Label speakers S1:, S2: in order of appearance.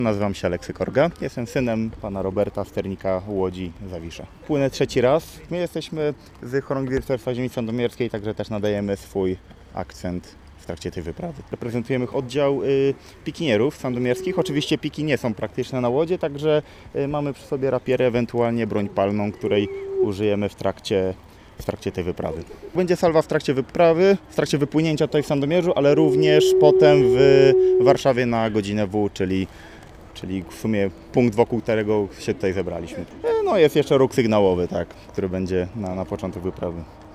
S1: Nazywam się Aleksy Korga. Jestem synem pana Roberta Sternika Łodzi Zawisza. Płynę trzeci raz. My jesteśmy z Chorągiewiarstwa Ziemi Sandomierskiej, także też nadajemy swój akcent w trakcie tej wyprawy. Reprezentujemy oddział pikinierów sandomierskich. Oczywiście piki nie są praktyczne na łodzie, także mamy przy sobie rapierę, ewentualnie broń palną, której użyjemy w trakcie tej wyprawy. Będzie salwa w trakcie wyprawy, w trakcie wypłynięcia tutaj w Sandomierzu, ale również potem w Warszawie na godzinę W, czyli w sumie punkt, wokół którego się tutaj zebraliśmy. No jest jeszcze róg sygnałowy, tak, który będzie na początek wyprawy.